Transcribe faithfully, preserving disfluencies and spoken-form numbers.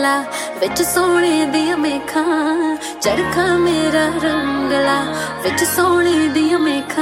रंगला विच सोने दिया मेखा चरखा मेरा रंगला विच सोने दिया मेखा।